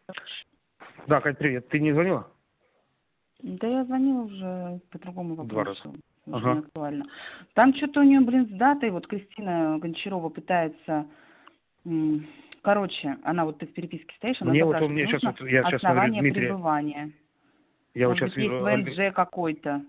Да, Кать, привет. Ты не звонила? Да я звонила уже по другому вопросу. 2 раза. Уже Ага. не актуально. Там что-то у нее, блин, с датой, вот Кристина Гончарова пытается, короче, она вот ты в переписке стоишь, она Мне вот он, запрашивает, мне сейчас нужно вот, я сейчас смотрю основание Дмитрия, пребывания. я вот Может сейчас быть, есть вижу, ВНЖ какой-то.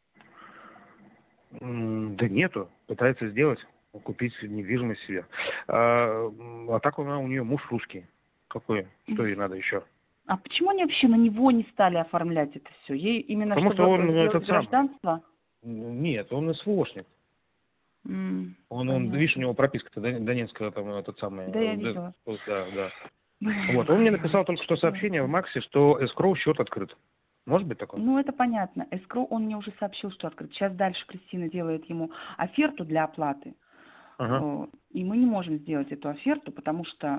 да нету, пытается сделать, купить недвижимость себе. А так у нее муж русский. Какой? Что ей надо еще? А почему они вообще на него не стали оформлять это все? Ей именно Потому что чтобы он сделать этот сам. гражданство? Нет, он СВОшник. Видишь, у Понятно. него прописка-то Донецкая, там этот самый. Да, я видела. Да, да. Вот, он мне Блин, написал только что сообщение в Максе, что эскроу счет открыт. Может быть такое? ну, это понятно. Эскроу, он мне уже сообщил, что открыт. Сейчас дальше Кристина делает ему оферту для оплаты. Ага. И мы не можем сделать эту оферту, потому что...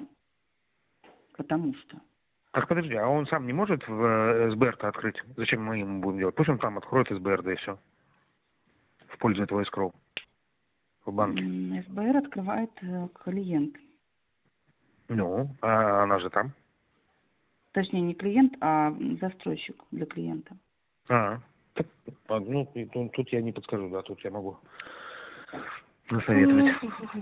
Так подожди, а он сам не может в СБР-то открыть? Зачем мы ему будем делать? Пусть он там откроет СБР, да и все. В пользу этого эскроу. В банке. СБР открывает клиент. Ну, а она же там. Точнее, не клиент, а застройщик для клиента. Так, ну, тут я не подскажу, да, тут я могу насоветовать.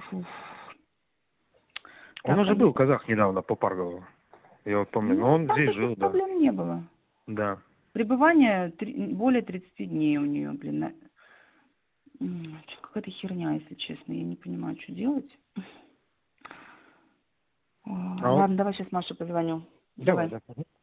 Он Так, уже они... был казах недавно по Паргову. Я вот помню, но Ну, он там здесь таких жил, да. проблем не было. Да. Пребывание более 30 дней у нее, блин. Какая-то херня, если честно. Я не понимаю, что делать. А он... Ладно, давай сейчас Маше позвоню. Давай, Давай. да.